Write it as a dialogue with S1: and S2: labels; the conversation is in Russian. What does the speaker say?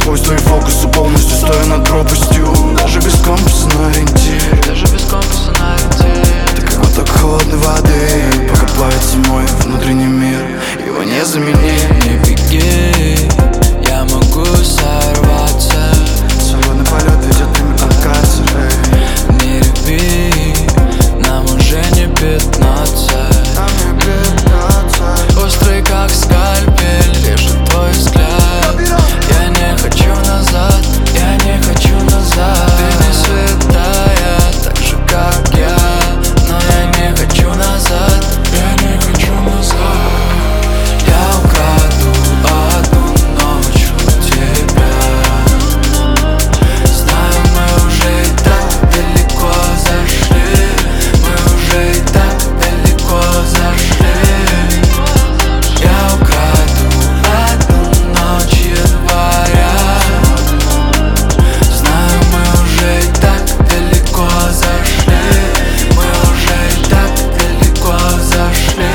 S1: твой фокус полностью стоя над пропастью. Даже без компаса на ориентир,
S2: даже без компаса на ориентир.
S1: ты как глоток холодной воды, пока плавится мой внутренний мир. Его не заменить.
S2: Не беги, я могу сорваться.
S1: Свободный полет ведет прямо от карцера.
S2: Не реви, нам уже не 15. Острый как скальпель, режет твой взгляд. Я не хочу назад, я не хочу назад. Ты не святая, так же как я, но я не хочу назад, я не хочу назад. Я украду одну ночь у тебя. Знаю, мы уже и так далеко зашли. Мы уже и так далеко зашли. Я украду одну ночь января. Знаю, мы уже и так далеко зашли. Мы уже и так далеко зашли.